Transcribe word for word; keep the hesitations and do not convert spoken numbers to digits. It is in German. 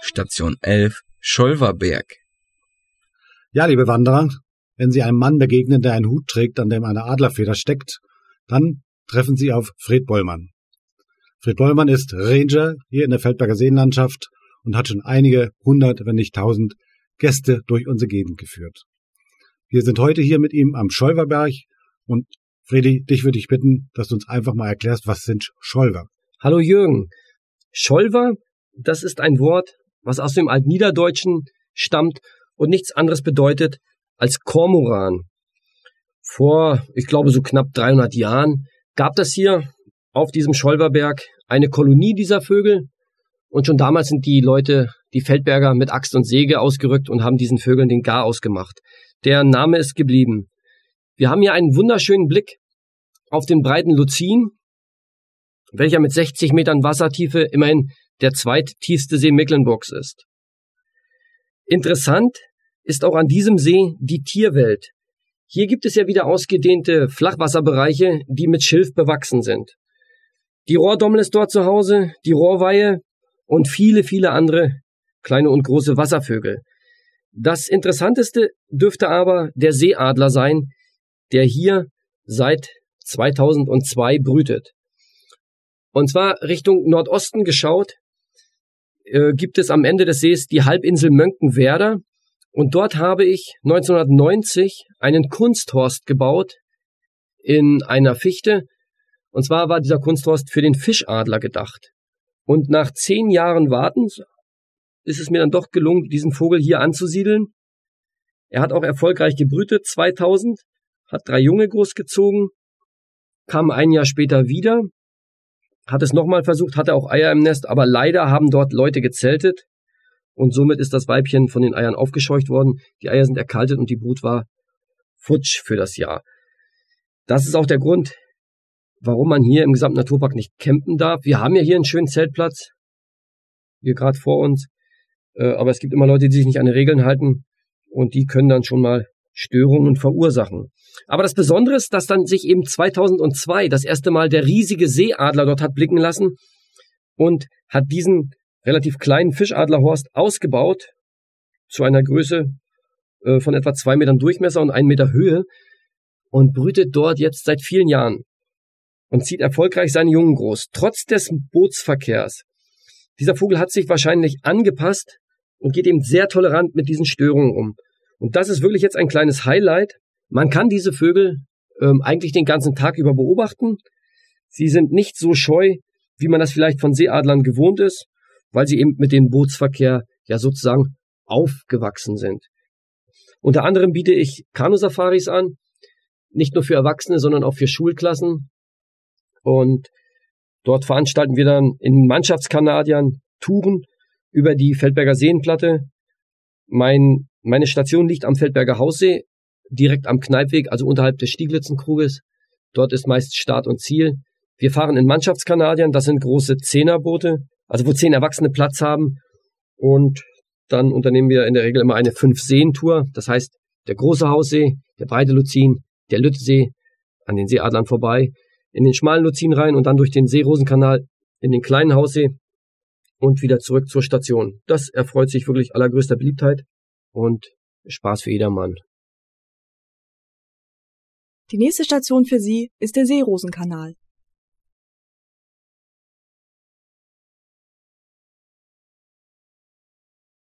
Station elf, Scholverberg. Ja, liebe Wanderer, wenn Sie einem Mann begegnen, der einen Hut trägt, an dem eine Adlerfeder steckt, dann treffen Sie auf Fred Bollmann. Fred Bollmann ist Ranger hier in der Feldberger Seenlandschaft und hat schon einige hundert, wenn nicht tausend Gäste durch unsere Gegend geführt. Wir sind heute hier mit ihm am Scholverberg und Fredi, dich würde ich bitten, dass du uns einfach mal erklärst, was sind Scholver? Hallo Jürgen. Scholver, das ist ein Wort, was aus dem Altniederdeutschen stammt und nichts anderes bedeutet als Kormoran. Vor, ich glaube, so knapp dreihundert Jahren gab es hier auf diesem Scholverberg eine Kolonie dieser Vögel und schon damals sind die Leute, die Feldberger, mit Axt und Säge ausgerückt und haben diesen Vögeln den Garaus gemacht. Der Name ist geblieben. Wir haben hier einen wunderschönen Blick auf den breiten Luzin, welcher mit sechzig Metern Wassertiefe immerhin der zweittiefste See Mecklenburgs ist. Interessant ist auch an diesem See die Tierwelt. Hier gibt es ja wieder ausgedehnte Flachwasserbereiche, die mit Schilf bewachsen sind. Die Rohrdommel ist dort zu Hause, die Rohrweihe und viele, viele andere kleine und große Wasservögel. Das Interessanteste dürfte aber der Seeadler sein, der hier seit zweitausendzwei brütet. Und zwar Richtung Nordosten geschaut, äh, gibt es am Ende des Sees die Halbinsel Mönckenwerder. Und dort habe ich neunzehnhundertneunzig einen Kunsthorst gebaut in einer Fichte. Und zwar war dieser Kunsthorst für den Fischadler gedacht. Und nach zehn Jahren Wartens ist es mir dann doch gelungen, diesen Vogel hier anzusiedeln. Er hat auch erfolgreich gebrütet, zweitausend, hat drei Junge großgezogen, kam ein Jahr später wieder, hat es nochmal versucht, hatte auch Eier im Nest, aber leider haben dort Leute gezeltet. Und somit ist das Weibchen von den Eiern aufgescheucht worden. Die Eier sind erkaltet und die Brut war futsch für das Jahr. Das ist auch der Grund, warum man hier im gesamten Naturpark nicht campen darf. Wir haben ja hier einen schönen Zeltplatz, hier gerade vor uns. Aber es gibt immer Leute, die sich nicht an die Regeln halten und die können dann schon mal Störungen verursachen. Aber das Besondere ist, dass dann sich eben zweitausendzwei das erste Mal der riesige Seeadler dort hat blicken lassen und hat diesen relativ kleinen Fischadlerhorst ausgebaut zu einer Größe äh, von etwa zwei Metern Durchmesser und einen Meter Höhe und brütet dort jetzt seit vielen Jahren und zieht erfolgreich seine Jungen groß, trotz des Bootsverkehrs. Dieser Vogel hat sich wahrscheinlich angepasst und geht eben sehr tolerant mit diesen Störungen um. Und das ist wirklich jetzt ein kleines Highlight. Man kann diese Vögel ähm, eigentlich den ganzen Tag über beobachten. Sie sind nicht so scheu, wie man das vielleicht von Seeadlern gewohnt ist, weil sie eben mit dem Bootsverkehr ja sozusagen aufgewachsen sind. Unter anderem biete ich Kanusafaris an, nicht nur für Erwachsene, sondern auch für Schulklassen. Und dort veranstalten wir dann in Mannschaftskanadiern Touren über die Feldberger Seenplatte. Mein, meine Station liegt am Feldberger Haussee, direkt am Kneipweg, also unterhalb des Stieglitzenkruges. Dort ist meist Start und Ziel. Wir fahren in Mannschaftskanadiern, das sind große Zehnerboote, also wo zehn Erwachsene Platz haben. Und dann unternehmen wir in der Regel immer eine Fünf-Seen-Tour. Das heißt, der große Haussee, der breite Luzin, der Lüttesee, an den Seeadlern vorbei, in den schmalen Luzin rein und dann durch den Seerosenkanal in den kleinen Haussee und wieder zurück zur Station. Das erfreut sich wirklich allergrößter Beliebtheit und Spaß für jedermann. Die nächste Station für Sie ist der Seerosenkanal.